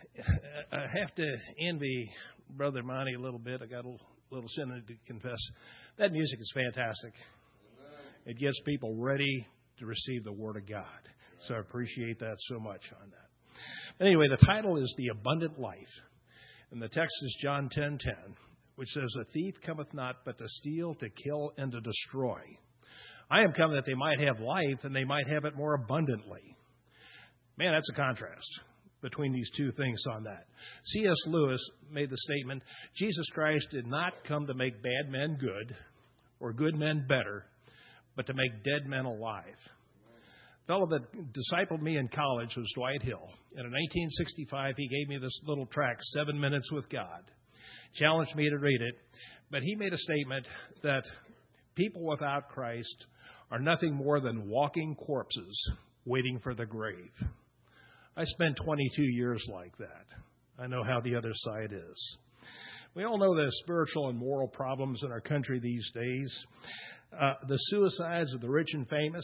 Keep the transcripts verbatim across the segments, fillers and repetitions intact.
I have to envy Brother Monty a little bit. I got a little, little sin to confess. That music is fantastic. It gets people ready to receive the Word of God. So I appreciate that so much on that. Anyway, the title is The Abundant Life. And the text is John ten ten, which says, "A thief cometh not but to steal, to kill, and to destroy. I am come that they might have life, and they might have it more abundantly." Man, that's a contrast between these two things on that. C S Lewis made the statement, Jesus Christ did not come to make bad men good or good men better, but to make dead men alive. The fellow that discipled me in college was Dwight Hill. And in nineteen sixty-five, he gave me this little tract, Seven Minutes with God. Challenged me to read it. But he made a statement that people without Christ are nothing more than walking corpses waiting for the grave. I spent twenty-two years like that. I know how the other side is. We all know the spiritual and moral problems in our country these days. Uh, the suicides of the rich and famous.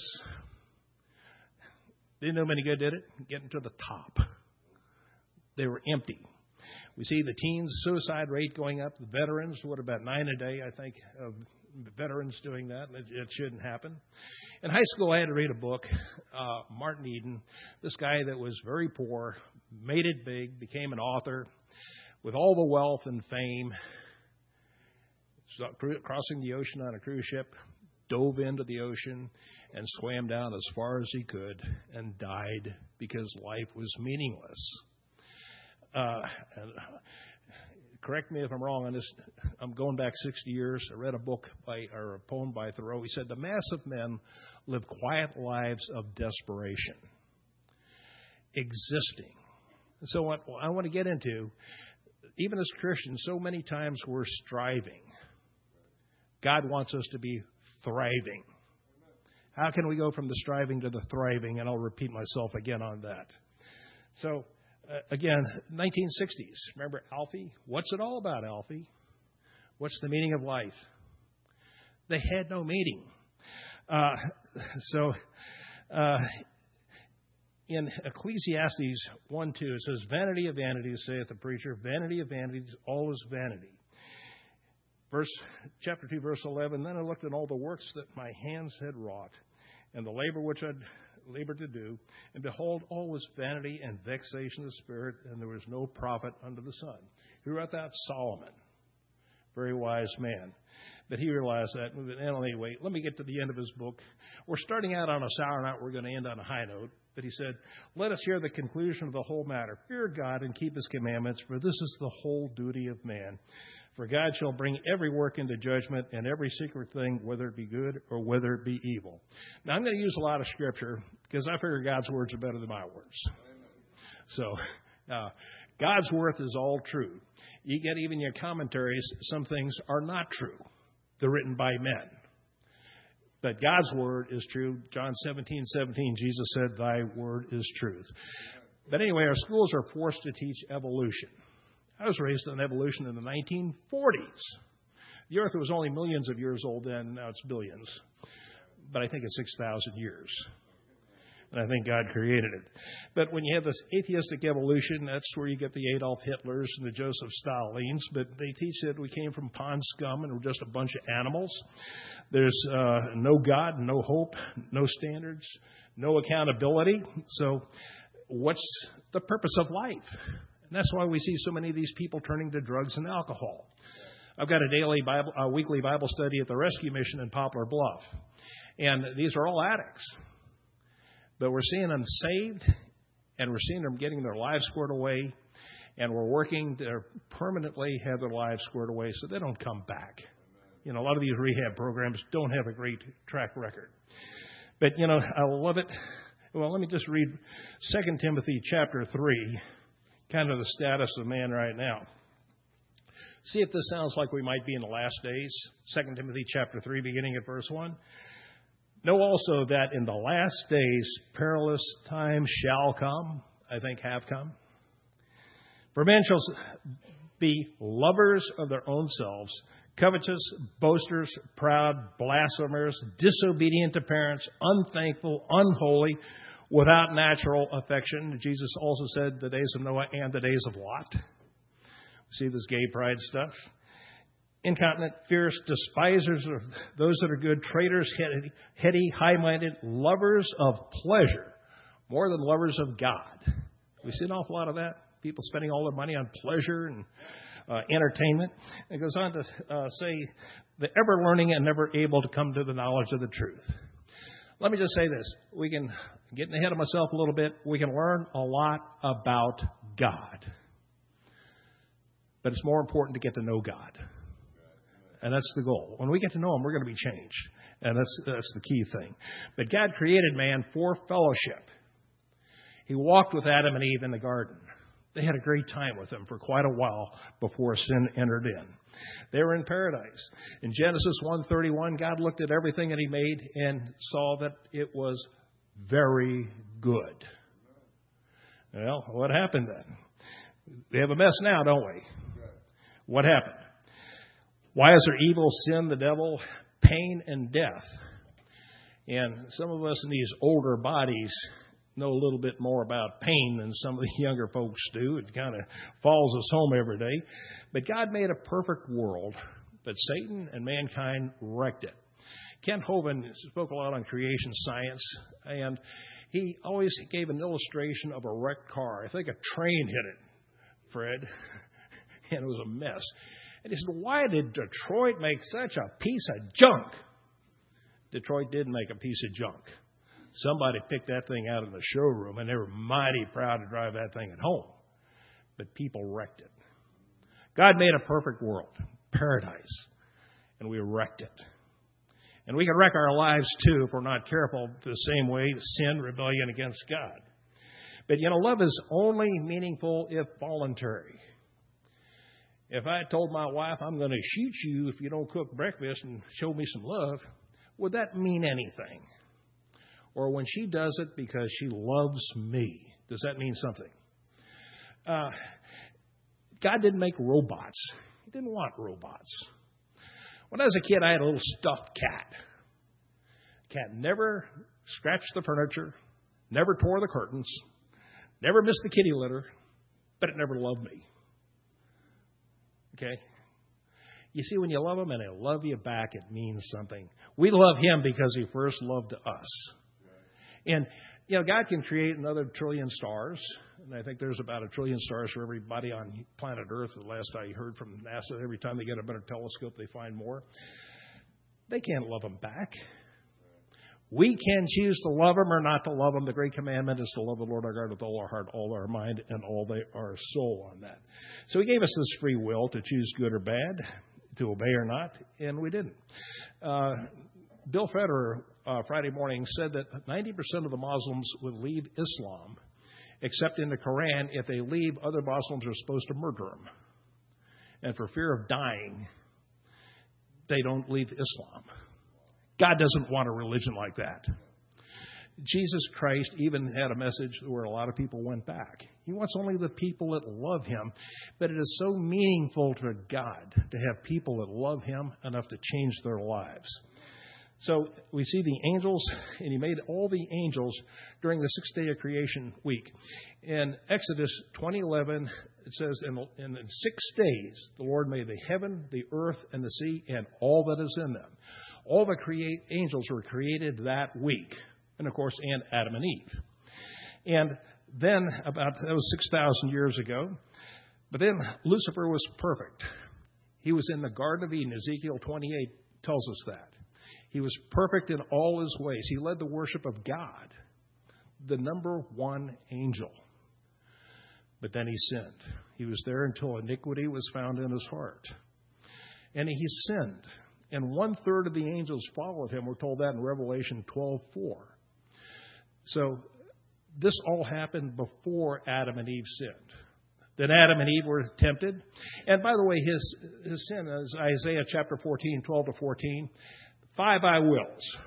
Didn't do them any good, did it? Getting to the top. They were empty. We see the teens suicide rate going up. The veterans, what about nine a day, I think, of veterans doing that. It, it shouldn't happen. In high school, I had to read a book, uh, Martin Eden, this guy that was very poor, made it big, became an author with all the wealth and fame, crossing the ocean on a cruise ship, dove into the ocean and swam down as far as he could and died because life was meaningless. Uh, and, correct me if I'm wrong on this. I'm going back sixty years. I read a book by, or a poem by Thoreau. He said, "The mass of men live quiet lives of desperation, existing." And so what I want to get into, even as Christians, so many times we're striving. God wants us to be thriving. How can we go from the striving to the thriving? And I'll repeat myself again on that. So, Uh, again, nineteen sixties. Remember Alfie? What's it all about, Alfie? What's the meaning of life? They had no meaning. Uh, so, uh, in Ecclesiastes one two, it says, "Vanity of vanities, saith the preacher, vanity of vanities, all is vanity." Verse, chapter two, verse eleven, "Then I looked at all the works that my hands had wrought, and the labor which I'd labor to do, and behold, all was vanity and vexation of the spirit, and there was no profit under the sun." Who wrote that? Solomon. Very wise man. But he realized that. And anyway, let me get to the end of his book. We're starting out on a sour note. We're going to end on a high note. But he said, "Let us hear the conclusion of the whole matter. Fear God and keep his commandments, for this is the whole duty of man. For God shall bring every work into judgment, and every secret thing, whether it be good or whether it be evil." Now, I'm going to use a lot of scripture because I figure God's words are better than my words. So, uh, God's word is all true. You get even your commentaries, some things are not true. They're written by men. But God's word is true. John seventeen seventeen, Jesus said, "Thy word is truth." But anyway, our schools are forced to teach evolution. I was raised on evolution in the nineteen forties. The earth was only millions of years old then, now it's billions. But I think it's six thousand years. And I think God created it. But when you have this atheistic evolution, that's where you get the Adolf Hitlers and the Joseph Stalins. But they teach that we came from pond scum and we're just a bunch of animals. There's uh, no God, no hope, no standards, no accountability. So what's the purpose of life? And that's why we see so many of these people turning to drugs and alcohol. I've got a daily Bible, a weekly Bible study at the Rescue Mission in Poplar Bluff. And these are all addicts. But we're seeing them saved, and we're seeing them getting their lives squared away, and we're working to permanently have their lives squared away so they don't come back. You know, a lot of these rehab programs don't have a great track record. But, you know, I love it. Well, let me just read Second Timothy chapter three, kind of the status of man right now. See if this sounds like we might be in the last days. Second Timothy chapter three, beginning at verse one. "Know also that in the last days perilous times shall come," I think have come. "For men shall be lovers of their own selves, covetous, boasters, proud, blasphemers, disobedient to parents, unthankful, unholy, without natural affection. Jesus also said the days of Noah and the days of Lot. We see this gay pride stuff. Incontinent, fierce, despisers of those that are good, traitors, heady, heady, high-minded, lovers of pleasure more than lovers of God. We see an awful lot of that. People spending all their money on pleasure and uh, entertainment. It goes on to uh, say, the ever learning and never able to come to the knowledge of the truth. Let me just say this. We can, getting ahead of myself a little bit, we can learn a lot about God. But it's more important to get to know God. And that's the goal. When we get to know Him, we're going to be changed. And that's, that's the key thing. But God created man for fellowship. He walked with Adam and Eve in the garden. They had a great time with Him for quite a while before sin entered in. They were in paradise. In Genesis one thirty-one, God looked at everything that He made and saw that it was very good. Well, what happened then? We have a mess now, don't we? What happened? Why is there evil, sin, the devil, pain, and death? And some of us in these older bodies know a little bit more about pain than some of the younger folks do. It kind of follows us home every day. But God made a perfect world, but Satan and mankind wrecked it. Kent Hovind spoke a lot on creation science, and he always gave an illustration of a wrecked car. I think a train hit it, Fred, and it was a mess. And he said, why did Detroit make such a piece of junk? Detroit did make a piece of junk. Somebody picked that thing out of the showroom, and they were mighty proud to drive that thing at home. But people wrecked it. God made a perfect world, paradise, and we wrecked it. And we can wreck our lives, too, if we're not careful, the same way, sin, rebellion against God. But, you know, love is only meaningful if voluntary. If I told my wife, I'm going to shoot you if you don't cook breakfast and show me some love, would that mean anything? Or when she does it because she loves me, does that mean something? Uh, God didn't make robots. He didn't want robots. When I was a kid, I had a little stuffed cat. Cat never scratched the furniture, never tore the curtains, never missed the kitty litter, but it never loved me. Okay? You see, when you love Him and He'll love you back, it means something. We love Him because He first loved us. And, you know, God can create another trillion stars. And I think there's about a trillion stars for everybody on planet Earth. The last I heard from NASA, every time they get a better telescope, they find more. They can't love Him back. We can choose to love Him or not to love Him. The great commandment is to love the Lord our God with all our heart, all our mind, and all our soul on that. So He gave us this free will to choose good or bad, to obey or not, and we didn't. Uh, Bill Federer, uh, Friday morning, said that ninety percent of the Muslims would leave Islam, except in the Quran, if they leave, other Muslims are supposed to murder them. And for fear of dying, they don't leave Islam. God doesn't want a religion like that. Jesus Christ even had a message where a lot of people went back. He wants only the people that love Him. But it is so meaningful to God to have people that love Him enough to change their lives. So we see the angels, and He made all the angels during the sixth day of creation week. In Exodus twenty eleven, it says, in, in six days the Lord made the heaven, the earth, and the sea, and all that is in them. All the create angels were created that week. And, of course, and Adam and Eve. And then, about, that was six thousand years ago. But then Lucifer was perfect. He was in the Garden of Eden. Ezekiel twenty-eight tells us that. He was perfect in all His ways. He led the worship of God, the number one angel. But then he sinned. He was there until iniquity was found in his heart. And he sinned. And one-third of the angels followed him. We're told that in Revelation twelve four. So this all happened before Adam and Eve sinned. Then Adam and Eve were tempted. And by the way, his, his sin is Isaiah chapter fourteen, twelve to fourteen. Five I wills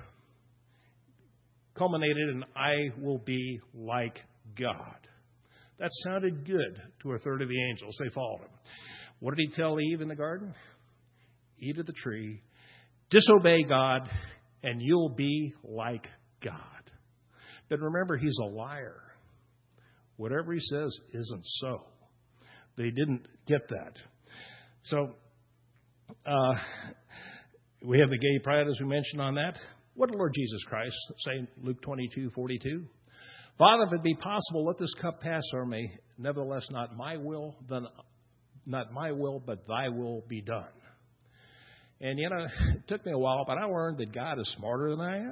culminated in I will be like God. That sounded good to a third of the angels. They followed him. What did he tell Eve in the garden? Eat of the tree, disobey God, and you'll be like God. But remember, he's a liar. Whatever he says isn't so. They didn't get that. So uh, we have the gay pride, as we mentioned on that. What did Lord Jesus Christ say in Luke twenty-two forty-two? Father, if it be possible, let this cup pass from me. Nevertheless, not my will, then not my will, but thy will be done. And, you know, it took me a while, but I learned that God is smarter than I am.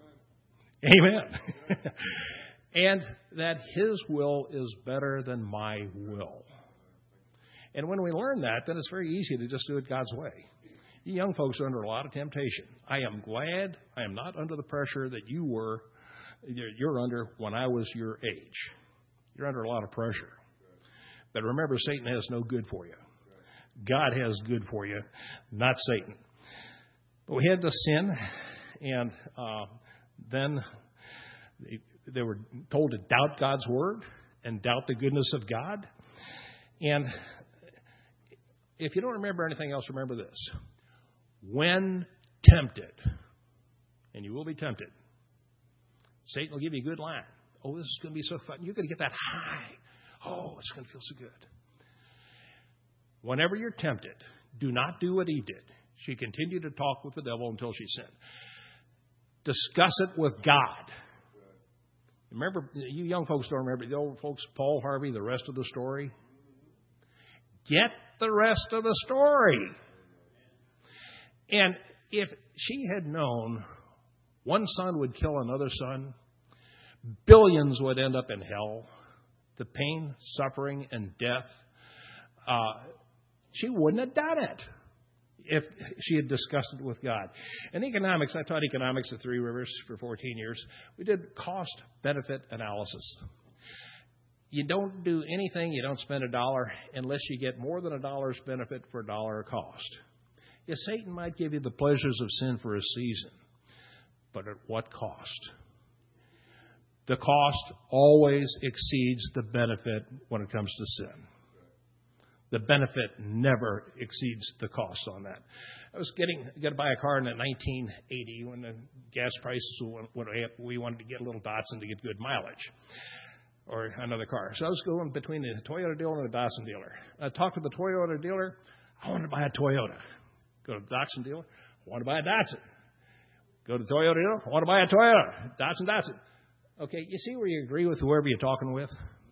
Amen. Amen. And that his will is better than my will. And when we learn that, then it's very easy to just do it God's way. You young folks are under a lot of temptation. I am glad I am not under the pressure that you were, you're under when I was your age. You're under a lot of pressure. But remember, Satan has no good for you. God has good for you, not Satan. But we had the sin, and uh, then they, they were told to doubt God's word and doubt the goodness of God. And if you don't remember anything else, remember this. When tempted, and you will be tempted, Satan will give you a good line. Oh, this is going to be so fun. You're going to get that high. Oh, it's going to feel so good. Whenever you're tempted, do not do what he did. She continued to talk with the devil until she sinned. Discuss it with God. Remember, you young folks don't remember the old folks, Paul Harvey, the rest of the story. Get the rest of the story. And if she had known one son would kill another son, billions would end up in hell, the pain, suffering, and death, uh, she wouldn't have done it if she had discussed it with God. In economics, I taught economics at Three Rivers for fourteen years. We did cost-benefit analysis. You don't do anything, you don't spend a dollar unless you get more than a dollar's benefit for a dollar of cost. Yes, Satan might give you the pleasures of sin for a season, but at what cost? The cost always exceeds the benefit when it comes to sin. The benefit never exceeds the cost on that. I was getting going to buy a car in nineteen eighty when the gas prices went, went up. We wanted to get a little Datsun to get good mileage, or another car. So I was going between the Toyota dealer and the Datsun dealer. I talked to the Toyota dealer. I wanted to buy a Toyota. Go to the Datsun dealer. I want to buy a Datsun. Go to the Toyota dealer. I want to buy a Toyota. Datsun, Datsun. Okay, you see where you agree with whoever you're talking with?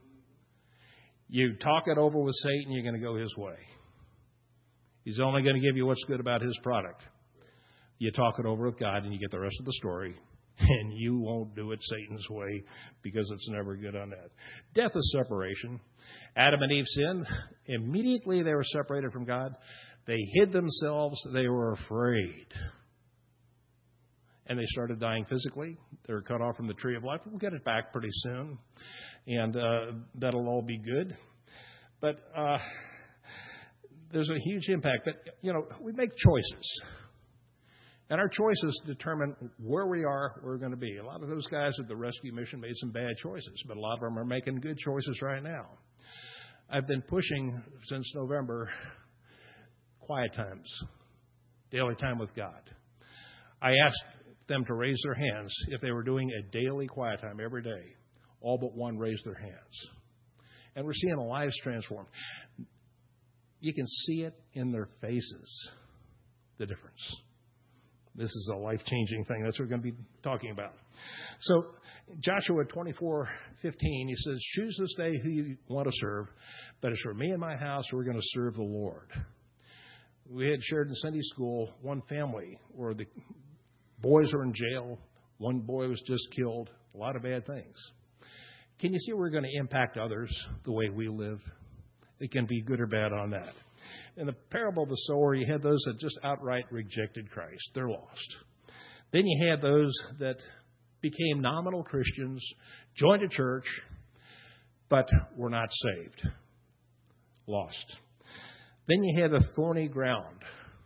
You talk it over with Satan, you're going to go his way. He's only going to give you what's good about his product. You talk it over with God, and you get the rest of the story. And you won't do it Satan's way because it's never good on that. Death is separation. Adam and Eve sinned. Immediately they were separated from God. They hid themselves. They were afraid. And they started dying physically. They were cut off from the tree of life. We'll get it back pretty soon. And uh, that'll all be good. But uh, there's a huge impact. But, you know, we make choices. And our choices determine where we are, where we're going to be. A lot of those guys at the rescue mission made some bad choices, but a lot of them are making good choices right now. I've been pushing since November quiet times, daily time with God. I asked them to raise their hands if they were doing a daily quiet time every day. All but one raised their hands. And we're seeing lives transformed. You can see it in their faces, the difference. This is a life-changing thing. That's what we're going to be talking about. So Joshua twenty-four fifteen, he says, choose this day who you want to serve, but as for me and my house, we're going to serve the Lord. We had shared in Sunday school one family where the boys are in jail. One boy was just killed. A lot of bad things. Can you see we're going to impact others the way we live? It can be good or bad on that. In the parable of the sower, you had those that just outright rejected Christ. They're lost. Then you had those that became nominal Christians, joined a church, but were not saved. Lost. Then you had the thorny ground,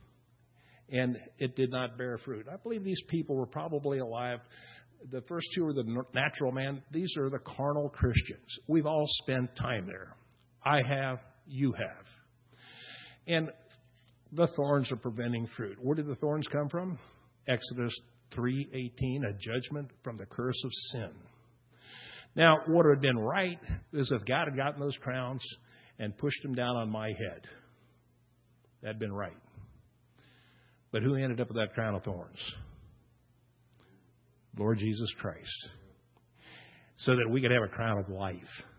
and it did not bear fruit. I believe these people were probably alive. The first two are the natural man. These are the carnal Christians. We've all spent time there. I have. You have. And the thorns are preventing fruit. Where did the thorns come from? Exodus three eighteen, a judgment from the curse of sin. Now, what would have been right is if God had gotten those crowns and pushed them down on my head. That had been right. But who ended up with that crown of thorns? Lord Jesus Christ. So that we could have a crown of life.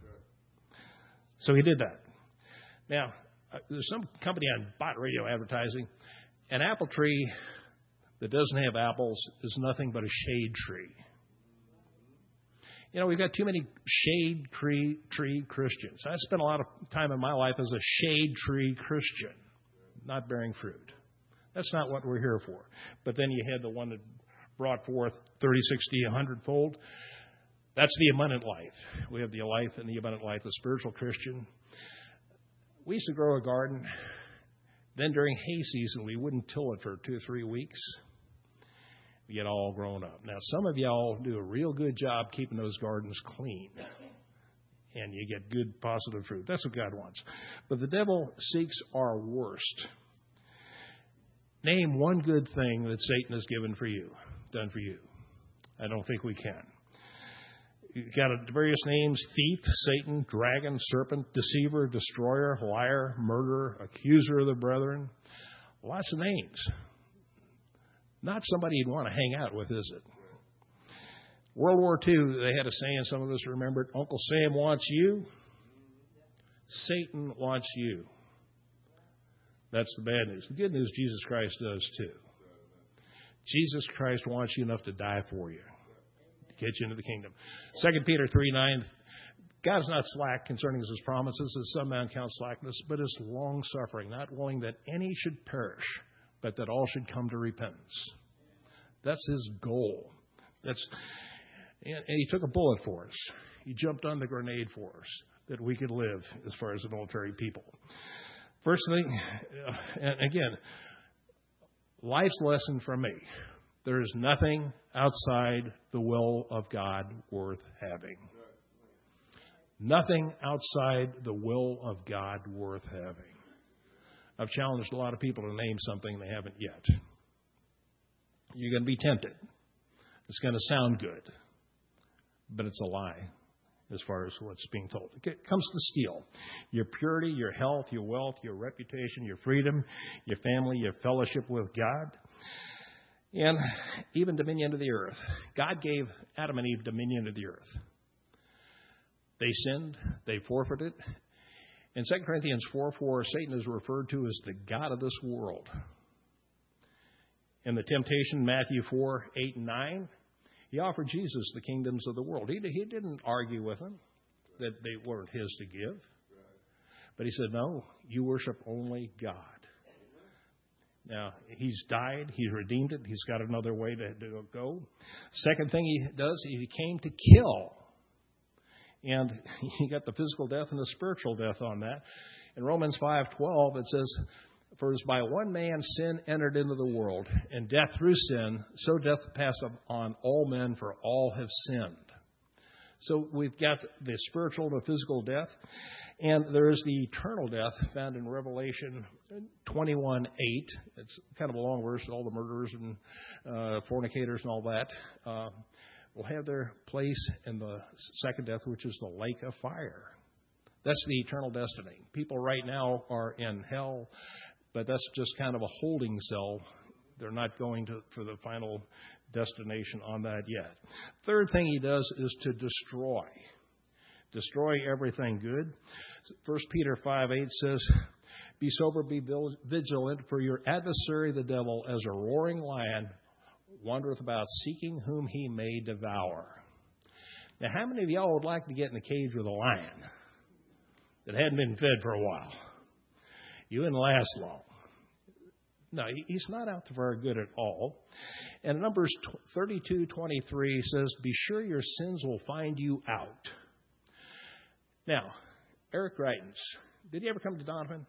So he did that. Now, uh, there's some company on bot radio advertising. An apple tree that doesn't have apples is nothing but a shade tree. You know, we've got too many shade tree, tree Christians. I spent a lot of time in my life as a shade tree Christian, not bearing fruit. That's not what we're here for. But then you had the one that brought forth thirty, sixty, one hundred fold. That's the abundant life. We have the life and the abundant life, the spiritual Christian. We used to grow a garden. Then during hay season, we wouldn't till it for two or three weeks. We get all grown up. Now, some of y'all do a real good job keeping those gardens clean. And you get good, positive fruit. That's what God wants. But the devil seeks our worst. Name one good thing that Satan has given for you, done for you. I don't think we can. You've got various names: thief, Satan, dragon, serpent, deceiver, destroyer, liar, murderer, accuser of the brethren. Lots of names. Not somebody you'd want to hang out with, is it? World War Two, they had a saying, some of us remember it: Uncle Sam wants you, Satan wants you. That's the bad news. The good news, Jesus Christ does too. Jesus Christ wants you enough to die for you, to get you into the kingdom. Second Peter three nine, God is not slack concerning his promises, as some men count slackness, but is long-suffering, not willing that any should perish, but that all should come to repentance. That's his goal. That's, and, and he took a bullet for us. He jumped on the grenade for us, that we could live as far as the military people. First thing, uh, and again, life's lesson from me. There is nothing outside the will of God worth having. Nothing outside the will of God worth having. I've challenged a lot of people to name something they haven't yet. You're going to be tempted. It's going to sound good, but it's a lie as far as what's being told. It comes to steal your purity, your health, your wealth, your reputation, your freedom, your family, your fellowship with God, and even dominion of the earth. God gave Adam and Eve dominion of the earth. They sinned. They forfeited. In Second Corinthians four four, Satan is referred to as the god of this world. In the temptation, Matthew four eight and nine, he offered Jesus the kingdoms of the world. He, he didn't argue with them that they weren't his to give. But he said, no, you worship only God. Now, he's died. He's redeemed it. He's got another way to, to go. Second thing he does, he came to kill. And he got the physical death and the spiritual death on that. In Romans five twelve, it says, for as by one man sin entered into the world, and death through sin, so death passed on all men, for all have sinned. So we've got the spiritual and the physical death, and there is the eternal death found in Revelation twenty-one eight. It's kind of a long verse, all the murderers and uh, fornicators and all that. Uh, will have their place in the second death, which is the lake of fire. That's the eternal destiny. People right now are in hell, but that's just kind of a holding cell. They're not going to for the final destination on that yet. Third thing he does is to destroy. Destroy everything good. First Peter five eight says, be sober, be vigilant, for your adversary the devil, as a roaring lion, wandereth about, seeking whom he may devour. Now, how many of y'all would like to get in the cage with a lion that hadn't been fed for a while? You wouldn't last long. No, he's not out to very good at all. And Numbers thirty-two twenty-three says, be sure your sins will find you out. Now, Eric Greitens, did he ever come to Donovan?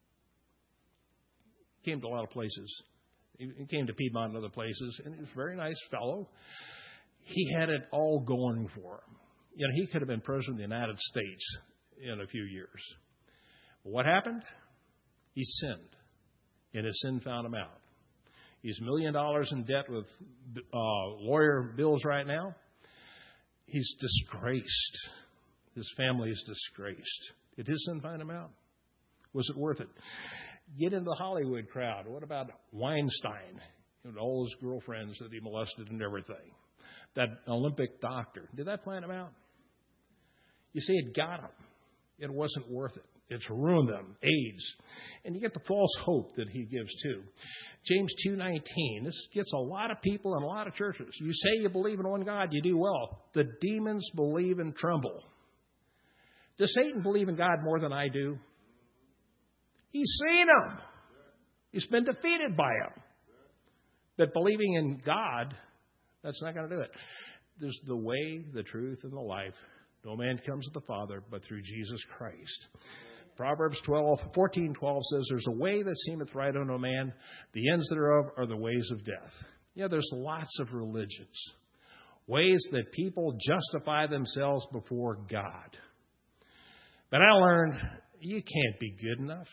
He came to a lot of places. He came to Piedmont and other places, and he was a very nice fellow. He had it all going for him. You know, he could have been president of the United States in a few years. But what happened? He sinned, and his sin found him out. He's a million dollars in debt with uh, lawyer bills right now. He's disgraced. His family is disgraced. Did his sin find him out? Was it worth it? Get into the Hollywood crowd. What about Weinstein and all his girlfriends that he molested and everything? That Olympic doctor. Did that find him out? You see, it got him. It wasn't worth it. It's ruined them. AIDS. And you get the false hope that he gives too. James two nineteen. This gets a lot of people in a lot of churches. You say you believe in one God, you do well. The demons believe and tremble. Does Satan believe in God more than I do? He's seen him. He's been defeated by him. But believing in God, that's not going to do it. There's the way, the truth, and the life. No man comes to the Father but through Jesus Christ. Proverbs twelve, fourteen twelve says, there's a way that seemeth right unto a man. The ends thereof are the ways of death. Yeah, there's lots of religions. Ways that people justify themselves before God. But I learned you can't be good enough.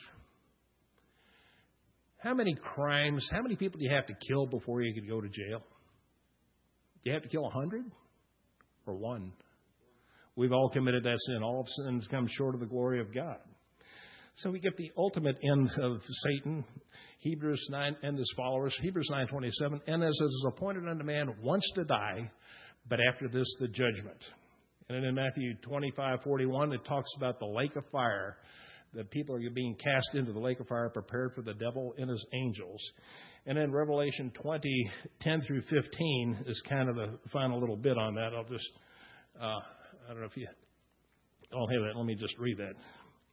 How many crimes, how many people do you have to kill before you could go to jail? Do you have to kill a hundred or one? We've all committed that sin. All sins come short of the glory of God. So we get the ultimate end of Satan. Hebrews nine and his followers. Hebrews nine twenty-seven. And as it is appointed unto man once to die, but after this the judgment. And then in Matthew twenty-five forty-one, it talks about the lake of fire. The people are being cast into the lake of fire, prepared for the devil and his angels. And then Revelation twenty, ten through fifteen is kind of the final little bit on that. I'll just, uh, I don't know if you don't have that. Let me just read that.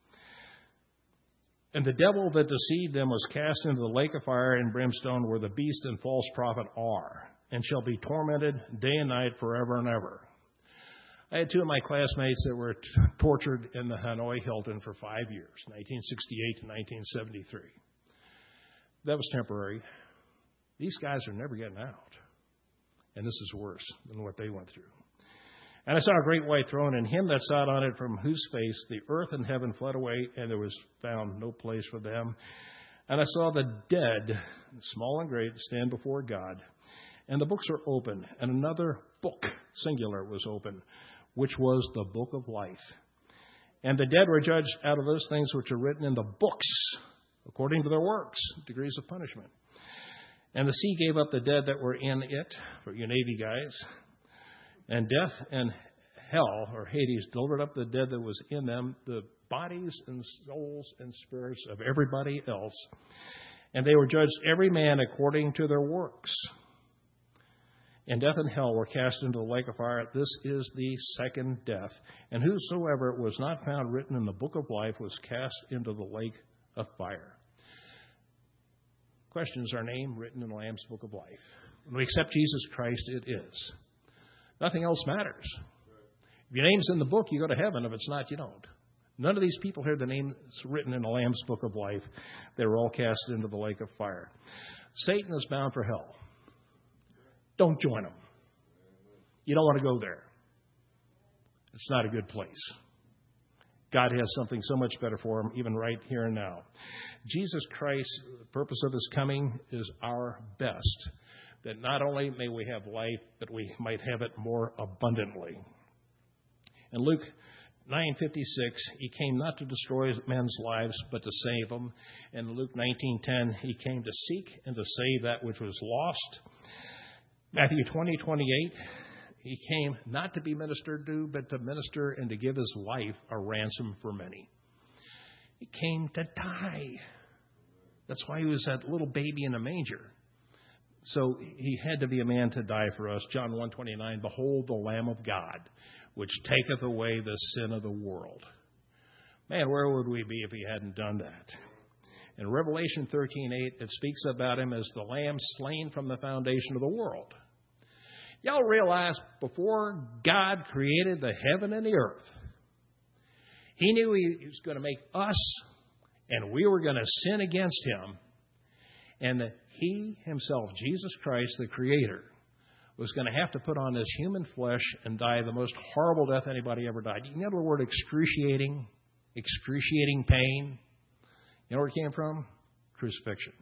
And the devil that deceived them was cast into the lake of fire and brimstone, where the beast and false prophet are, and shall be tormented day and night forever and ever. I had two of my classmates that were t- tortured in the Hanoi Hilton for five years, nineteen sixty-eight to nineteen seventy-three. That was temporary. These guys are never getting out. And this is worse than what they went through. And I saw a great white throne, and him that sat on it, from whose face the earth and heaven fled away, and there was found no place for them. And I saw the dead, small and great, stand before God. And the books are open, and another book, singular, was open, which was the book of life. And the dead were judged out of those things which are written in the books, according to their works, degrees of punishment. And the sea gave up the dead that were in it, for you Navy guys. And death and hell, or Hades, delivered up the dead that was in them, the bodies and souls and spirits of everybody else. And they were judged every man according to their works. And death and hell were cast into the lake of fire. This is the second death. And whosoever was not found written in the book of life was cast into the lake of fire. Question, is our name written in the Lamb's book of life? When we accept Jesus Christ, it is. Nothing else matters. If your name's in the book, you go to heaven. If it's not, you don't. None of these people here, the name's written in the Lamb's book of life. They were all cast into the lake of fire. Satan is bound for hell. Don't join him. You don't want to go there. It's not a good place. God has something so much better for him, even right here and now. Jesus Christ, the purpose of his coming is our best. That not only may we have life, but we might have it more abundantly. In Luke nine fifty-six, he came not to destroy men's lives, but to save them. In Luke nineteen ten, he came to seek and to save that which was lost. Matthew twenty twenty-eight, he came not to be ministered to, but to minister and to give his life a ransom for many. He came to die. That's why he was that little baby in a manger. So he had to be a man to die for us. John one twenty-nine, behold the Lamb of God, which taketh away the sin of the world. Man, where would we be if he hadn't done that? In Revelation thirteen eight, it speaks about him as the Lamb slain from the foundation of the world. Y'all realize before God created the heaven and the earth, he knew he was going to make us, and we were going to sin against him, and that he himself, Jesus Christ, the Creator, was going to have to put on this human flesh and die the most horrible death anybody ever died. You know the word excruciating? Excruciating pain. You know where it came from? Crucifixion.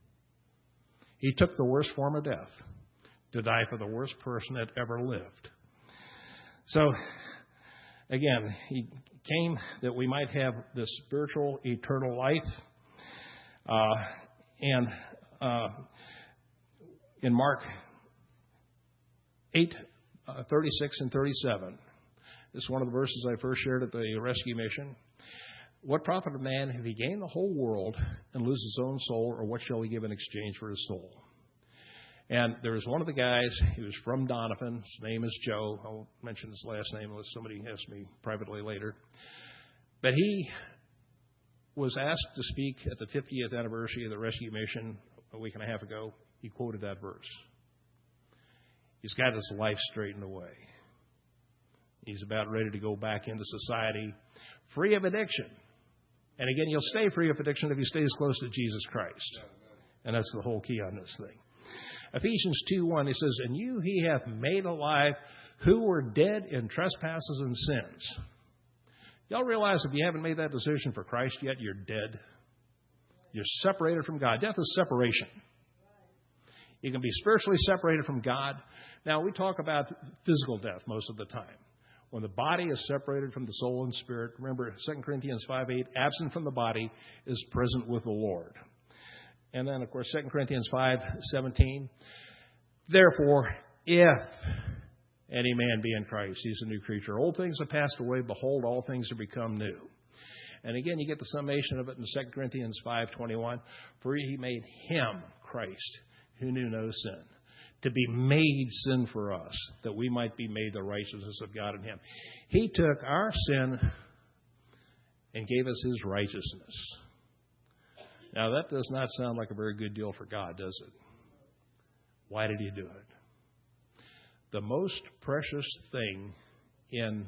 He took the worst form of death to die for the worst person that ever lived. So, again, he came that we might have this spiritual, eternal life. Uh, and uh, in Mark eight, uh, thirty-six and thirty-seven, this is one of the verses I first shared at the rescue mission. What profit a man if he gain the whole world and lose his own soul, or what shall he give in exchange for his soul? And there was one of the guys, he was from Donovan, his name is Joe. I won't mention his last name unless somebody asks me privately later. But he was asked to speak at the fiftieth anniversary of the rescue mission a week and a half ago. He quoted that verse. He's got his life straightened away. He's about ready to go back into society free of addiction. And again, you'll stay free of addiction if he stays close to Jesus Christ. And that's the whole key on this thing. Ephesians two one, he says, and you he hath made alive who were dead in trespasses and sins. Y'all realize if you haven't made that decision for Christ yet, you're dead. You're separated from God. Death is separation. You can be spiritually separated from God. Now, we talk about physical death most of the time. When the body is separated from the soul and spirit, remember Second Corinthians five eight, absent from the body is present with the Lord. And then, of course, Second Corinthians five seventeen, therefore, if any man be in Christ, he's a new creature. Old things have passed away. Behold, all things have become new. And again, you get the summation of it in Second Corinthians five twenty-one. For he made him, Christ, who knew no sin, to be made sin for us, that we might be made the righteousness of God in him. He took our sin and gave us his righteousness. Now, that does not sound like a very good deal for God, does it? Why did he do it? The most precious thing in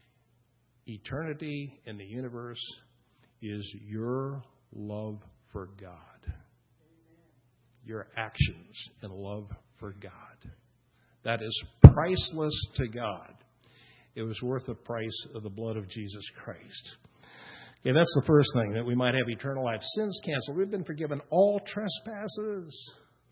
eternity, in the universe, is your love for God. Your actions in love for God. That is priceless to God. It was worth the price of the blood of Jesus Christ. Okay, that's the first thing, that we might have eternal life. Sins canceled. We've been forgiven all trespasses.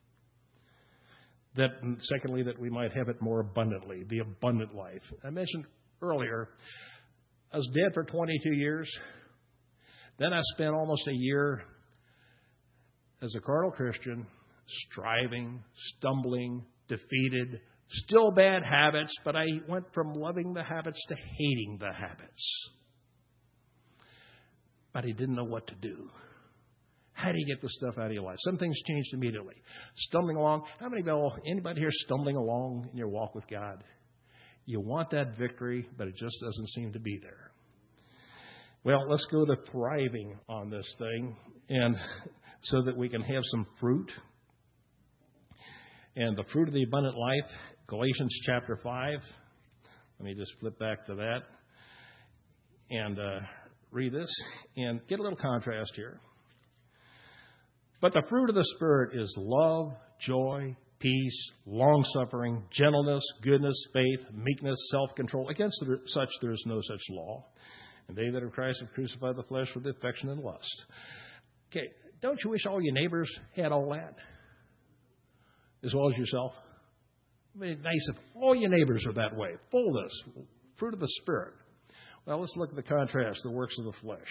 That, secondly, that we might have it more abundantly, the abundant life. I mentioned earlier, I was dead for twenty-two years. Then I spent almost a year as a carnal Christian, striving, stumbling, defeated, still bad habits, but I went from loving the habits to hating the habits. But I didn't know what to do. How do you get the stuff out of your life? Some things changed immediately. Stumbling along. How many of anybody here stumbling along in your walk with God? You want that victory, but it just doesn't seem to be there. Well, let's go to thriving on this thing, and so that we can have some fruit. And the fruit of the abundant life, Galatians chapter five. Let me just flip back to that and uh, read this and get a little contrast here. But the fruit of the Spirit is love, joy, peace, long-suffering, gentleness, goodness, faith, meekness, self-control. Against such there is no such law. And they that are Christ have crucified the flesh with affection and lust. Okay, don't you wish all your neighbors had all that? As well as yourself? It would be nice if all your neighbors are that way. Fullness, fruit of the Spirit. Well, let's look at the contrast, the works of the flesh.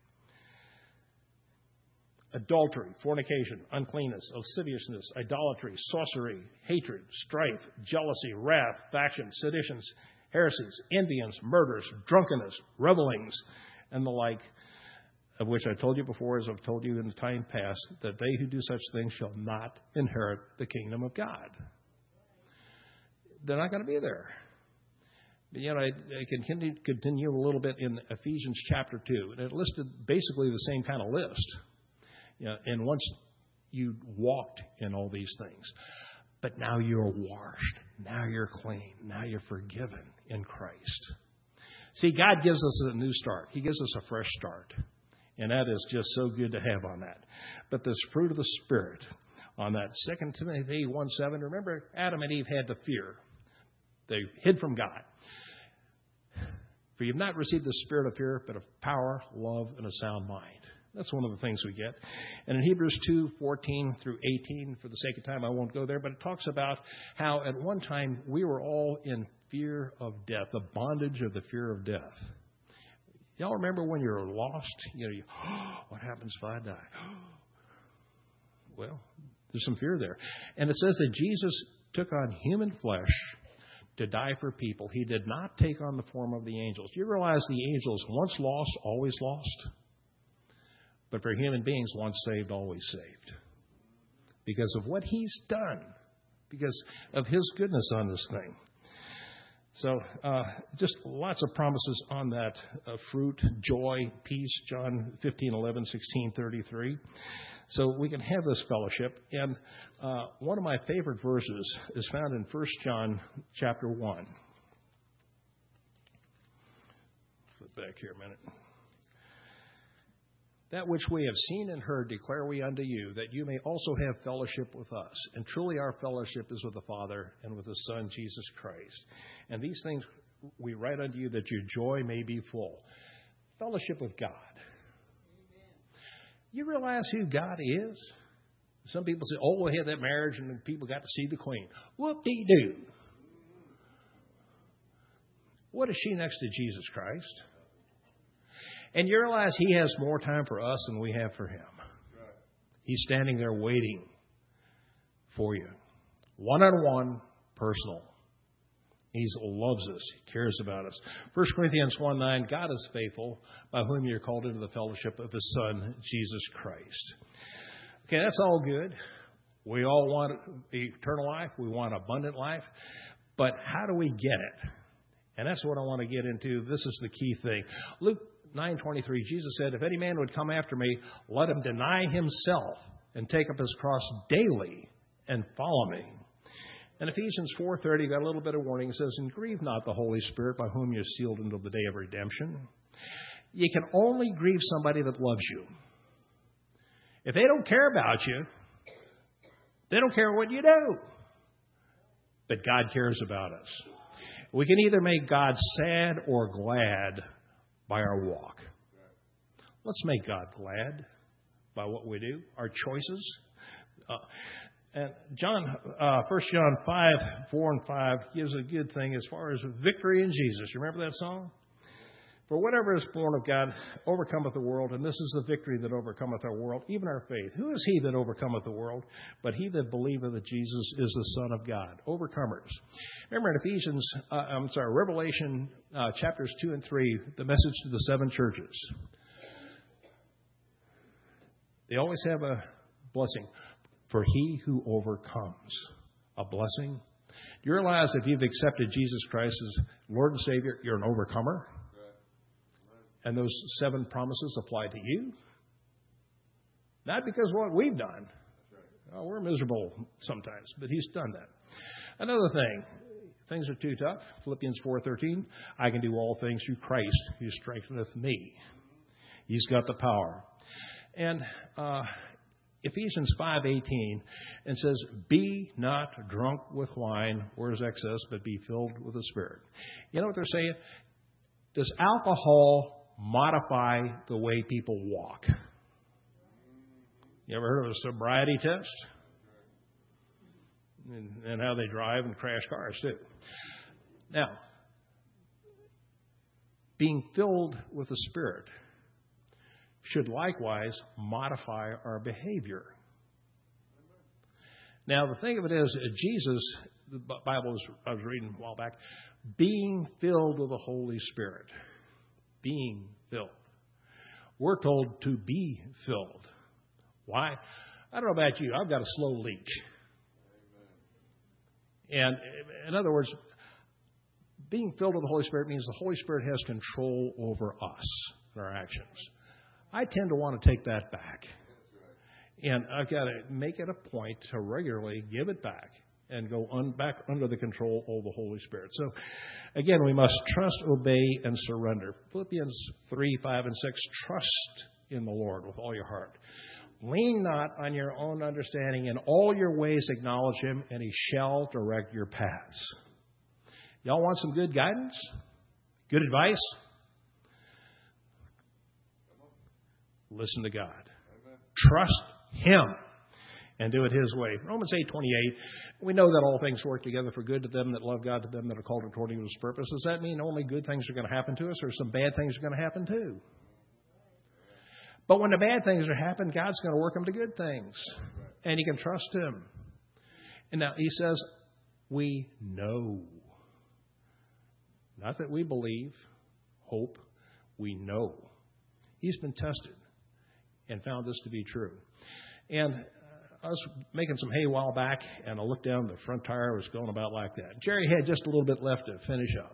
Adultery, fornication, uncleanness, lasciviousness, idolatry, sorcery, hatred, strife, jealousy, wrath, factions, seditions, heresies, envyings, murders, drunkenness, revelings, and the like, of which I told you before, as I've told you in the time past, that they who do such things shall not inherit the kingdom of God. They're not going to be there. But, you know, I, I continue, continue a little bit in Ephesians chapter two, and it listed basically the same kind of list. You know, and once you walked in all these things, but now you're washed, now you're clean, now you're forgiven in Christ. See, God gives us a new start. He gives us a fresh start. And that is just so good to have on that. But this fruit of the Spirit on that Second Timothy one seven, remember Adam and Eve had the fear. They hid from God. For you have not received the spirit of fear, but of power, love, and a sound mind. That's one of the things we get. And in Hebrews two fourteen through eighteen, for the sake of time, I won't go there, but it talks about how at one time we were all in fear of death, the bondage of the fear of death. Y'all remember when you're lost? You know, you, oh, what happens if I die? Well, there's some fear there. And it says that Jesus took on human flesh to die for people. He did not take on the form of the angels. Do you realize the angels, once lost, always lost? But for human beings, once saved, always saved. Because of what he's done. Because of his goodness on this thing. So uh, just lots of promises on that uh, fruit, joy, peace, John fifteen, eleven, sixteen, thirty-three. So we can have this fellowship. And uh, one of my favorite verses is found in First John chapter one. Flip back here a minute. That which we have seen and heard declare we unto you, that you may also have fellowship with us. And truly our fellowship is with the Father and with His Son, Jesus Christ. And these things we write unto you that your joy may be full. Fellowship with God. Amen. You realize who God is? Some people say, oh, we had that marriage and people got to see the Queen. Whoop-dee-doo. What is she next to Jesus Christ? And you realize He has more time for us than we have for Him. He's standing there waiting for you. One-on-one, personal. He loves us. He cares about us. First Corinthians one nine, God is faithful, by whom you're called into the fellowship of His Son, Jesus Christ. Okay, that's all good. We all want eternal life. We want abundant life. But how do we get it? And that's what I want to get into. This is the key thing. Luke nine twenty-three, Jesus said, if any man would come after me, let him deny himself and take up his cross daily and follow me. And Ephesians four thirty got a little bit of warning. It says, and grieve not the Holy Spirit by whom you're sealed until the day of redemption. You can only grieve somebody that loves you. If they don't care about you, they don't care what you do. But God cares about us. We can either make God sad or glad by our walk. Let's make God glad by what we do, our choices. Uh, and John, uh, First John five, four and five gives a good thing as far as victory in Jesus. You remember that song? For whatever is born of God overcometh the world, and this is the victory that overcometh our world, even our faith. Who is he that overcometh the world? But he that believeth that Jesus is the Son of God. Overcomers. Remember in Ephesians, uh, I'm sorry, Revelation uh, chapters two and three, the message to the seven churches. They always have a blessing. For he who overcomes. A blessing. Do you realize if you've accepted Jesus Christ as Lord and Savior, you're an overcomer? And those seven promises apply to you. Not because of what we've done. Oh, we're miserable sometimes, but He's done that. Another thing, things are too tough. Philippians four thirteen, I can do all things through Christ who strengtheneth me. He's got the power. And uh, Ephesians five eighteen, and says, be not drunk with wine, where's excess, but be filled with the Spirit. You know what they're saying? Does alcohol modify the way people walk? You ever heard of a sobriety test? And, and how they drive and crash cars, too. Now, being filled with the Spirit should likewise modify our behavior. Now, the thing of it is, Jesus, the Bible was, I was reading a while back, being filled with the Holy Spirit. Being filled. We're told to be filled. Why? I don't know about you. I've got a slow leak. Amen. And in other words, being filled with the Holy Spirit means the Holy Spirit has control over us and our actions. I tend to want to take that back. And I've got to make it a point to regularly give it back and go un- back under the control of the Holy Spirit. So, again, we must trust, obey, and surrender. Philippians three, five, and six, trust in the Lord with all your heart. Lean not on your own understanding. In all your ways acknowledge Him, and He shall direct your paths. Y'all want some good guidance? Good advice? Listen to God. Amen. Trust Him. and do it His way. Romans eight twenty-eight, we know that all things work together for good to them that love God, to them that are called according to His purpose. Does that mean only good things are going to happen to us, or some bad things are going to happen too? But when the bad things are happening, God's going to work them to good things. And you can trust Him. And now He says, we know. Not that we believe, hope, we know. He's been tested and found this to be true. And I was making some hay a while back, and I looked down, the front tire was going about like that. Jerry had just a little bit left to finish up.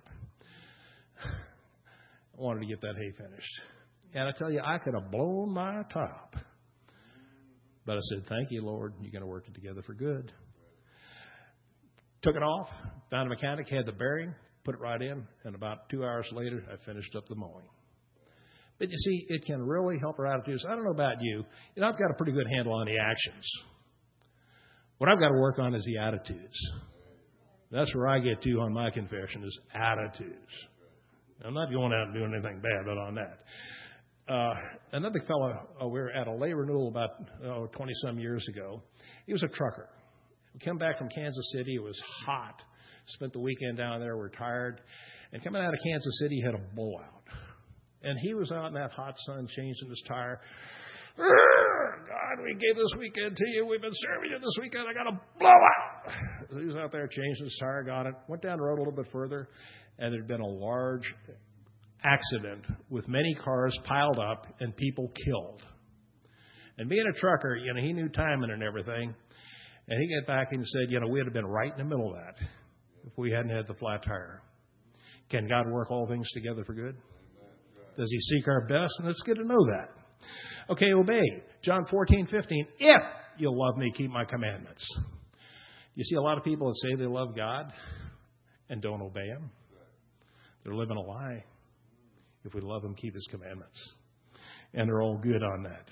I wanted to get that hay finished. And I tell you, I could have blown my top. But I said, thank you, Lord. You're going to work it together for good. Took it off, found a mechanic, had the bearing, put it right in, and about two hours later, I finished up the mowing. But you see, it can really help our attitudes. I don't know about you. You know, I've got a pretty good handle on the actions. What I've got to work on is the attitudes. That's where I get to on my confession, is attitudes. I'm not going out and doing anything bad, but on that. Uh, another fellow, uh, we were at a lay renewal about oh, twenty-some years ago. He was a trucker. We came back from Kansas City. It was hot. Spent the weekend down there. We're tired. And coming out of Kansas City, he had a blowout. And he was out in that hot sun changing his tire. God, we gave this weekend to you. We've been serving you this weekend. I got a blowout. So he was out there changing his tire, got it. Went down the road a little bit further, and there had been a large accident with many cars piled up and people killed. And being a trucker, you know, he knew timing and everything. And he got back and said, you know, we would have been right in the middle of that if we hadn't had the flat tire. Can God work all things together for good? Does He seek our best? And it's good to know that. Okay, obey. John fourteen fifteen. If you'll love me, keep my commandments. You see a lot of people that say they love God and don't obey Him. They're living a lie. If we love Him, keep His commandments. And they're all good on that.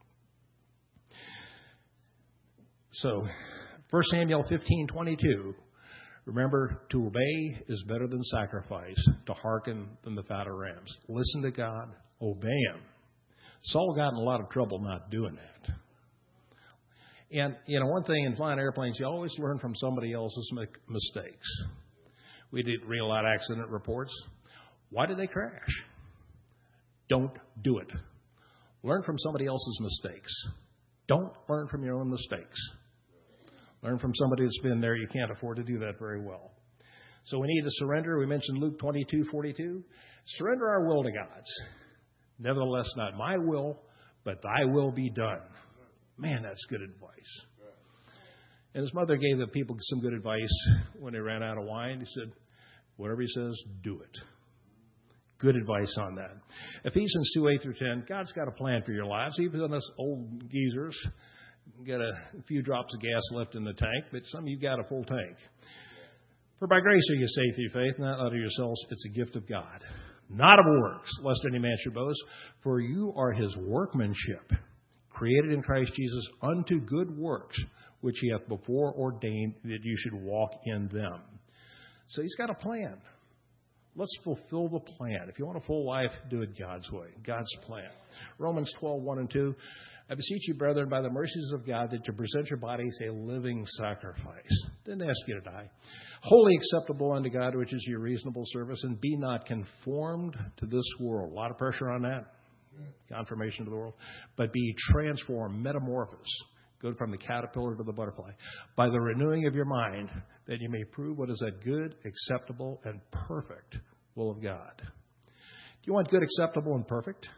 So, First Samuel fifteen twenty-two. Remember, to obey is better than sacrifice, to hearken than the fat of rams. Listen to God, obey Him. Saul got in a lot of trouble not doing that. And, you know, one thing in flying airplanes, you always learn from somebody else's mistakes. We did read a lot of accident reports. Why did they crash? Don't do it. Learn from somebody else's mistakes. Don't learn from your own mistakes. Learn from somebody that's been there. You can't afford to do that very well. So we need to surrender. We mentioned Luke twenty-two forty-two. Surrender our will to God's. Nevertheless, not my will, but thy will be done. Man, that's good advice. And his mother gave the people some good advice when they ran out of wine. He said, whatever he says, do it. Good advice on that. Ephesians two eight through ten. God's got a plan for your lives. Even on us old geezers, got a few drops of gas left in the tank, but some of you got a full tank. For by grace are you saved through faith, not out of yourselves. It's a gift of God, not of works, lest any man should boast. For you are His workmanship, created in Christ Jesus unto good works, which He hath before ordained that you should walk in them. So He's got a plan. Let's fulfill the plan. If you want a full life, do it God's way, God's plan. Romans twelve one and two. I beseech you, brethren, by the mercies of God, that you present your bodies a living sacrifice. Didn't ask you to die. Wholly acceptable unto God, which is your reasonable service, and be not conformed to this world. A lot of pressure on that. Confirmation to the world. But be transformed, metamorphosed. Go from the caterpillar to the butterfly. By the renewing of your mind, that you may prove what is that good, acceptable, and perfect will of God. Do you want good, acceptable, and perfect?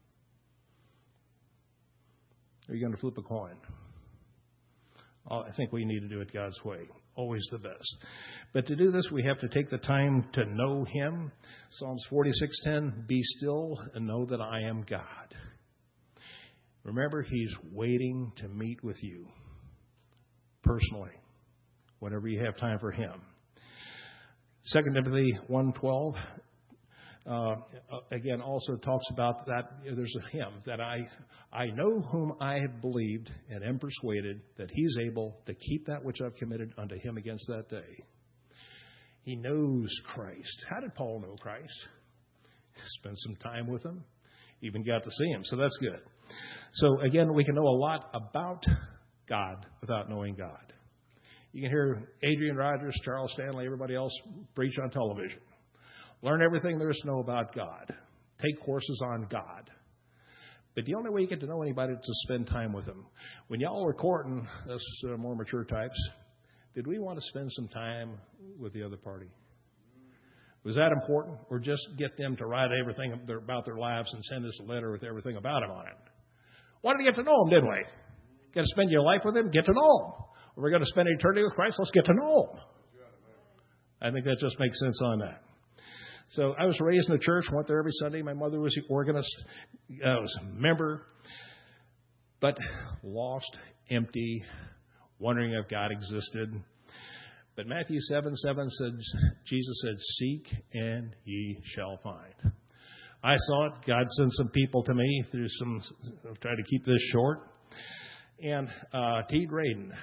Or are you going to flip a coin? Oh, I think we need to do it God's way. Always the best. But to do this, we have to take the time to know Him. Psalms forty-six ten, be still and know that I am God. Remember, He's waiting to meet with you personally, whenever you have time for Him. Second Timothy one twelve, uh, again, also talks about that. There's a hymn that I, I know whom I have believed and am persuaded that He's able to keep that which I've committed unto Him against that day. He knows Christ. How did Paul know Christ? Spent some time with Him. Even got to see Him. So that's good. So again, we can know a lot about God without knowing God. You can hear Adrian Rogers, Charles Stanley, everybody else preach on television. Learn everything there is to know about God. Take courses on God. But the only way you get to know anybody is to spend time with them. When y'all were courting, us uh, more mature types, did we want to spend some time with the other party? Was that important? Or just get them to write everything about their lives and send us a letter with everything about them on it? Wanted to get to know them, didn't we? Got to spend your life with them, get to know them. We're going to spend eternity with Christ, let's get to know them. I think that just makes sense on that. So I was raised in the church, went there every Sunday. My mother was the organist. I was a member. But lost, empty, wondering if God existed. But Matthew seven seven said, Jesus said, seek and ye shall find. I saw it. God sent some people to me through some, I'll try to keep this short. And uh, T. Graydon.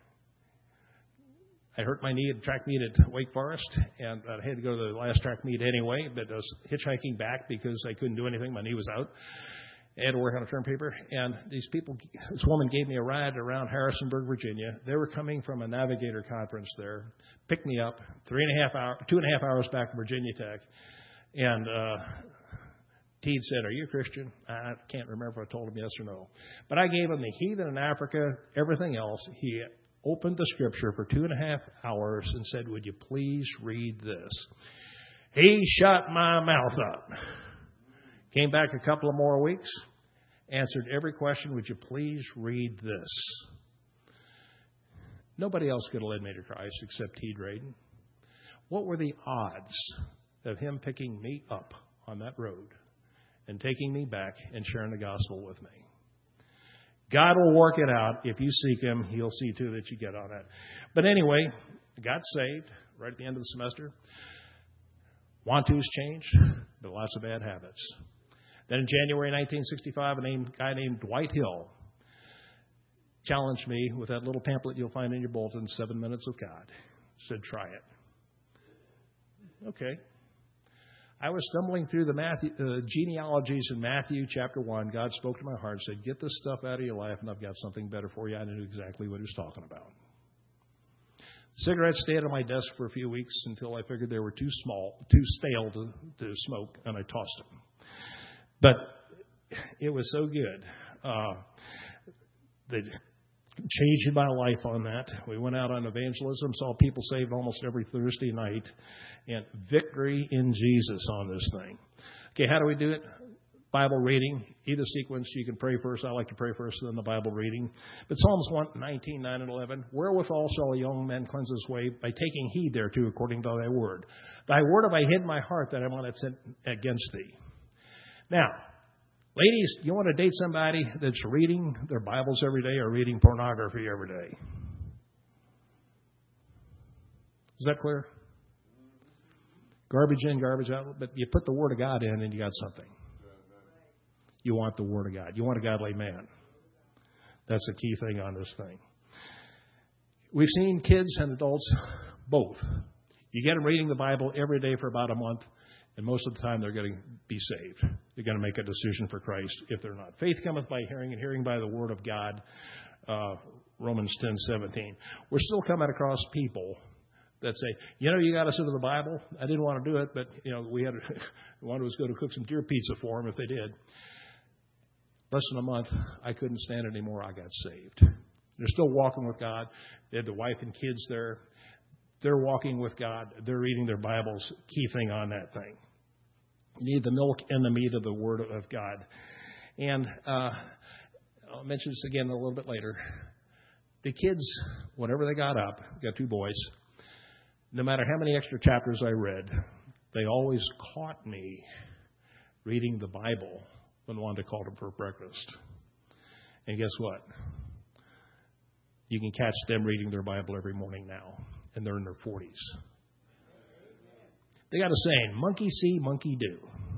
I hurt my knee at track meet at Wake Forest, and I had to go to the last track meet anyway, but I was hitchhiking back because I couldn't do anything. My knee was out. I had to work on a term paper, and these people, this woman gave me a ride around Harrisonburg, Virginia. They were coming from a Navigator conference there, picked me up, three and a half hour, two and a half hours back to Virginia Tech, and uh, Teed said, are you a Christian? I can't remember if I told him yes or no. But I gave him the heathen in Africa, everything else. He opened the scripture for two and a half hours and said, would you please read this? He shut my mouth up. Came back a couple of more weeks, answered every question, would you please read this? Nobody else could have led me to Christ except T. Graydon. What were the odds of him picking me up on that road and taking me back and sharing the gospel with me? God will work it out. If you seek him, he'll see to that you get on it. But anyway, got saved right at the end of the semester. Want to's changed, but lots of bad habits. Then in January nineteen sixty-five, a name, guy named Dwight Hill challenged me with that little pamphlet you'll find in your bulletin, Seven Minutes with God. Said, try it. Okay. I was stumbling through the Matthew, uh, genealogies in Matthew chapter one. God spoke to my heart and said, get this stuff out of your life, and I've got something better for you. I knew exactly what he was talking about. Cigarettes stayed on my desk for a few weeks until I figured they were too small, too stale to, to smoke, and I tossed them. But it was so good. Uh, they changed my life on that. We went out on evangelism, saw people saved almost every Thursday night, and victory in Jesus on this thing. Okay, how do we do it? Bible reading, either sequence. You can pray first. I like to pray first, then the Bible reading. But Psalms one nineteen, nine and eleven, wherewithal shall a young man cleanse his way? By taking heed thereto according to thy word. Thy word have I hid in my heart that I might not sin against thee. Now, ladies, you want to date somebody that's reading their Bibles every day or reading pornography every day? Is that clear? Garbage in, garbage out. But you put the Word of God in and you got something. You want the Word of God. You want a godly man. That's the key thing on this thing. We've seen kids and adults both. You get them reading the Bible every day for about a month, and most of the time they're going to be saved. They're going to make a decision for Christ if they're not. Faith cometh by hearing, and hearing by the Word of God, uh, Romans ten seventeen. We're still coming across people that say, you know, you got us into the Bible. I didn't want to do it, but, you know, we had to, one was going to cook some deer pizza for them if they did. Less than a month, I couldn't stand it anymore. I got saved. They're still walking with God. They had the wife and kids there. They're walking with God. They're reading their Bibles. Key thing on that thing. You need the milk and the meat of the Word of God. And uh, I'll mention this again a little bit later. The kids, whenever they got up, got two boys, no matter how many extra chapters I read, they always caught me reading the Bible when Wanda called them for breakfast. And guess what? You can catch them reading their Bible every morning now, and they're in their forties. They got a saying, monkey see, monkey do.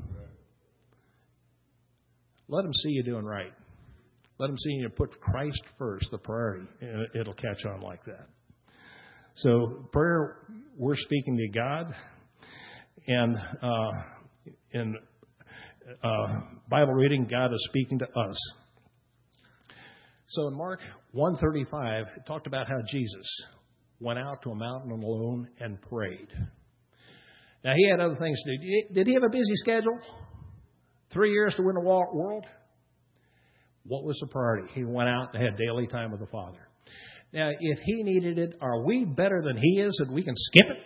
Let them see you doing right. Let them see you put Christ first, the priority, and it'll catch on like that. So prayer, we're speaking to God, and uh, in uh, Bible reading, God is speaking to us. So in Mark one thirty-five, it talked about how Jesus went out to a mountain alone and prayed. Now, he had other things to do. Did he have a busy schedule? Three years to win the world? What was the priority? He went out and had daily time with the Father. Now, if he needed it, are we better than he is and we can skip it?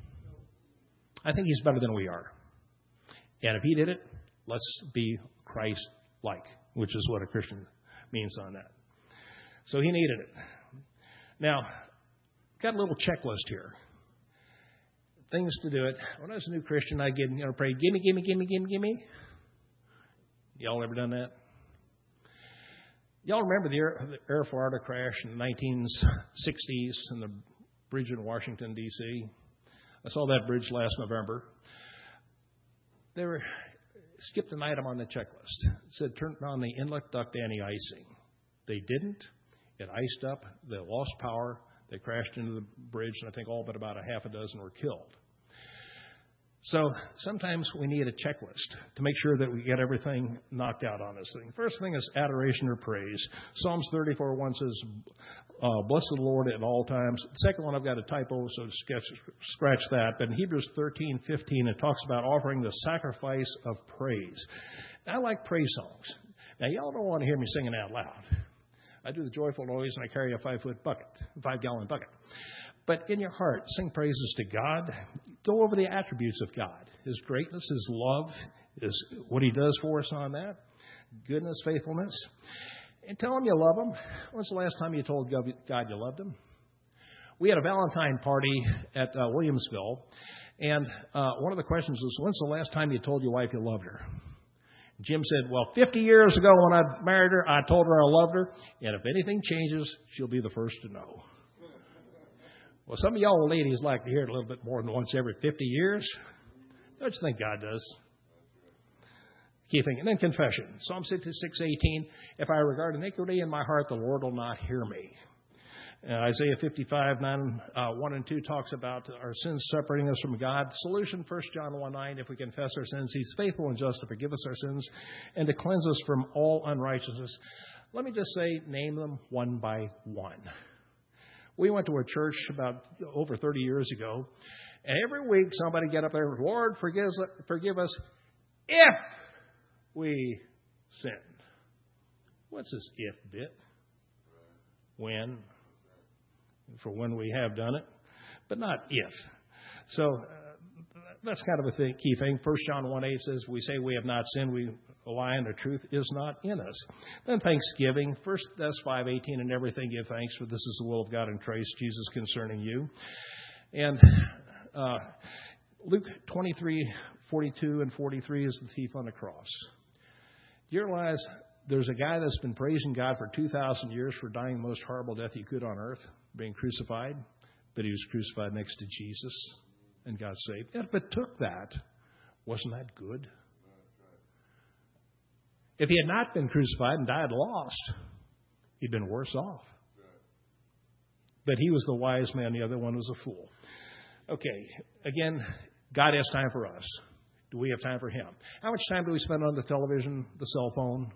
I think he's better than we are. And if he did it, let's be Christ-like, which is what a Christian means on that. So he needed it. Now, got a little checklist here. Things to do it. When I was a new Christian, I'd get, you know, pray, gimme, gimme, gimme, gimme, gimme. Y'all ever done that? Y'all remember the Air, the Air Florida crash in the nineteen sixties and the bridge in Washington, D C? I saw that bridge last November. They were skipped an item on the checklist. It said turn on the inlet duct anti-icing. They didn't. It iced up. They lost power. They crashed into the bridge, and I think all but about a half a dozen were killed. So sometimes we need a checklist to make sure that we get everything knocked out on this thing. First thing is adoration or praise. Psalms thirty-four one says, uh, bless the Lord at all times. The second one, I've got a typo, so sketch, scratch that. But in Hebrews thirteen fifteen, it talks about offering the sacrifice of praise. I like praise songs. Now, y'all don't want to hear me singing out loud. I do the joyful noise, and I carry a five-foot bucket, five-gallon bucket. But in your heart, sing praises to God. Go over the attributes of God. His greatness, His love, His, what He does for us on that. Goodness, faithfulness. And tell Him you love Him. When's the last time you told God you loved Him? We had a Valentine party at uh, Williamsville. And uh, one of the questions was, when's the last time you told your wife you loved her? Jim said, well, fifty years ago when I married her, I told her I loved her. And if anything changes, she'll be the first to know. Well, some of y'all ladies like to hear it a little bit more than once every fifty years. Don't you think God does? Keep thinking. And then confession. Psalm sixty-six eighteen, if I regard iniquity in my heart, the Lord will not hear me. Uh, Isaiah fifty-five nine, uh, one and two talks about our sins separating us from God. Solution, First John one nine, if we confess our sins, He's faithful and just to forgive us our sins and to cleanse us from all unrighteousness. Let me just say, name them one by one. We went to a church about over thirty years ago, and every week somebody get up there, Lord, forgive, forgive us if we sinned. What's this if bit? When? For when we have done it, but not if. So uh, that's kind of a thing, key thing. First John one eight says, we say we have not sinned, we lie, and the truth is not in us. Then thanksgiving. First Thessalonians five eighteen, and everything give thanks, for this is the will of God in Christ Jesus concerning you. And uh, Luke twenty-three forty-two and forty-three is the thief on the cross. Do you realize there's a guy that's been praising God for two thousand years for dying the most horrible death he could on earth, being crucified, but he was crucified next to Jesus and got saved. And if it took that, wasn't that good? If he had not been crucified and died lost, he'd been worse off. But he was the wise man, the other one was a fool. Okay, again, God has time for us. Do we have time for Him? How much time do we spend on the television, the cell phone?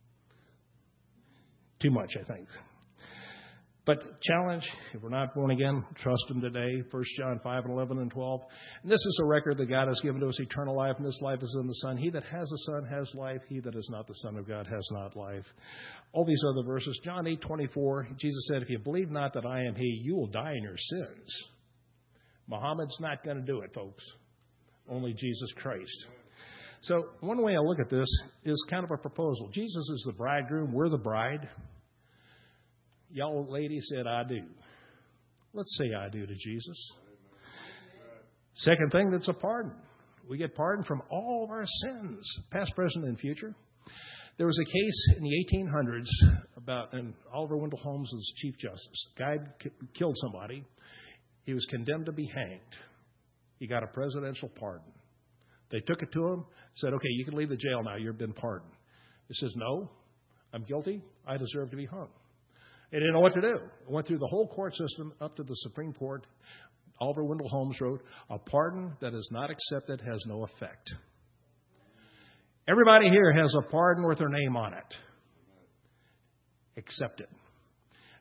Too much, I think. But challenge, if we're not born again, trust Him today. First John five and eleven and twelve. And this is a record that God has given to us, eternal life, and this life is in the Son. He that has the Son has life. He that is not the Son of God has not life. All these other verses. John eight twenty-four, Jesus said, if you believe not that I am He, you will die in your sins. Muhammad's not going to do it, folks. Only Jesus Christ. So one way I look at this is kind of a proposal. Jesus is the bridegroom. We're the bride. Y'all ladies said, I do. Let's say I do to Jesus. Second thing, that's a pardon. We get pardon from all of our sins, past, present, and future. There was a case in the eighteen hundreds about, and Oliver Wendell Holmes was Chief Justice. The guy killed somebody. He was condemned to be hanged. He got a presidential pardon. They took it to him, said, okay, you can leave the jail now. You've been pardoned. He says, no, I'm guilty. I deserve to be hung. They didn't know what to do. Went through the whole court system up to the Supreme Court. Oliver Wendell Holmes wrote, a pardon that is not accepted has no effect. Everybody here has a pardon with their name on it. Accept it.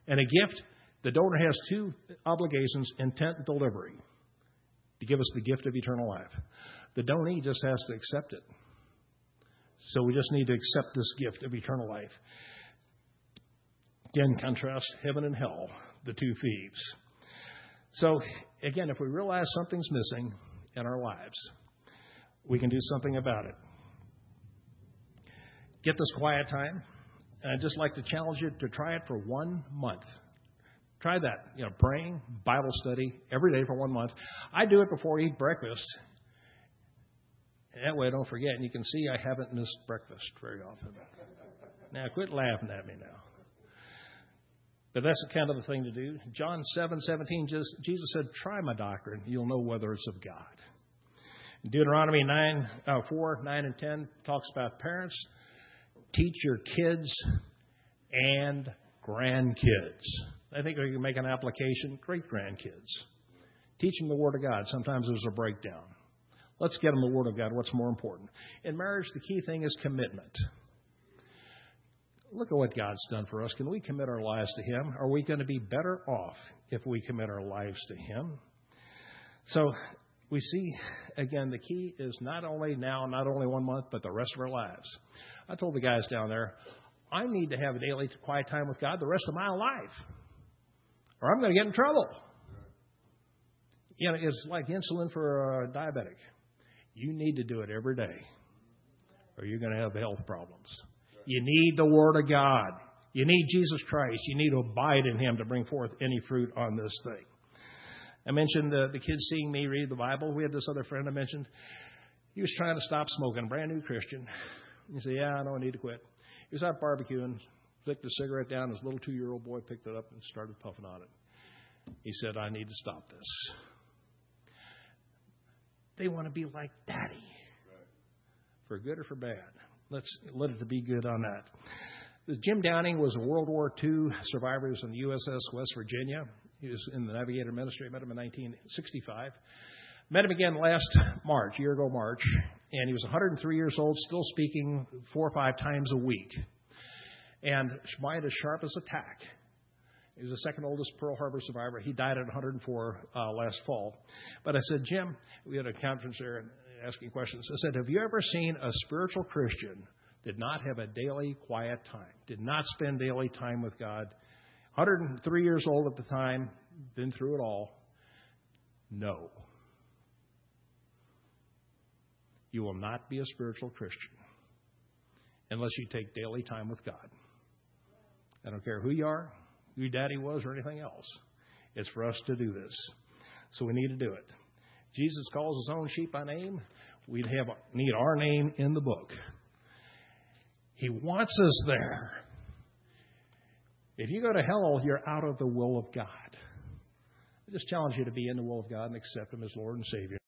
And a gift, the donor has two obligations, intent and delivery, to give us the gift of eternal life. The donee just has to accept it. So we just need to accept this gift of eternal life. Again, contrast heaven and hell, the two thieves. So, again, if we realize something's missing in our lives, we can do something about it. Get this quiet time. And I'd just like to challenge you to try it for one month. Try that, you know, praying, Bible study every day for one month. I do it before I eat breakfast. That way I don't forget. And you can see I haven't missed breakfast very often. Now, quit laughing at me now. But that's the kind of the thing to do. John seven seventeen, Jesus said, try my doctrine. You'll know whether it's of God. Deuteronomy nine, uh, four, nine, and ten talks about parents. Teach your kids and grandkids. I think we can make an application, great-grandkids. Teach them the Word of God. Sometimes there's a breakdown. Let's get them the Word of God. What's more important? In marriage, the key thing is commitment. Look at what God's done for us. Can we commit our lives to Him? Are we going to be better off if we commit our lives to Him? So we see, again, the key is not only now, not only one month, but the rest of our lives. I told the guys down there, I need to have a daily quiet time with God the rest of my life, or I'm going to get in trouble. You know, it's like insulin for a diabetic. You need to do it every day, or you're going to have health problems. You need the Word of God. You need Jesus Christ. You need to abide in Him to bring forth any fruit on this thing. I mentioned the, the kids seeing me read the Bible. We had this other friend I mentioned. He was trying to stop smoking, brand new Christian. He said, yeah, I know I need to quit. He was out barbecuing, flicked a cigarette down. His little two-year-old boy picked it up and started puffing on it. He said, I need to stop this. They want to be like Daddy, for good or for bad. Let's let it be good on that. Jim Downing was a World War Two survivor. He was in the U S S West Virginia. He was in the Navigator Ministry. I met him in nineteen sixty-five. Met him again last March, a year ago March, and he was one hundred three years old, still speaking four or five times a week. And mind as sharp as a tack. He was the second oldest Pearl Harbor survivor. He died at one hundred four uh, last fall. But I said, Jim, we had a conference there and asking questions. I said, have you ever seen a spiritual Christian did not have a daily quiet time, did not spend daily time with God? one hundred three years old at the time, been through it all. No. You will not be a spiritual Christian unless you take daily time with God. I don't care who you are, who your daddy was, or anything else. It's for us to do this. So we need to do it. Jesus calls his own sheep by name. We have need our name in the book. He wants us there. If you go to hell, you're out of the will of God. I just challenge you to be in the will of God and accept Him as Lord and Savior.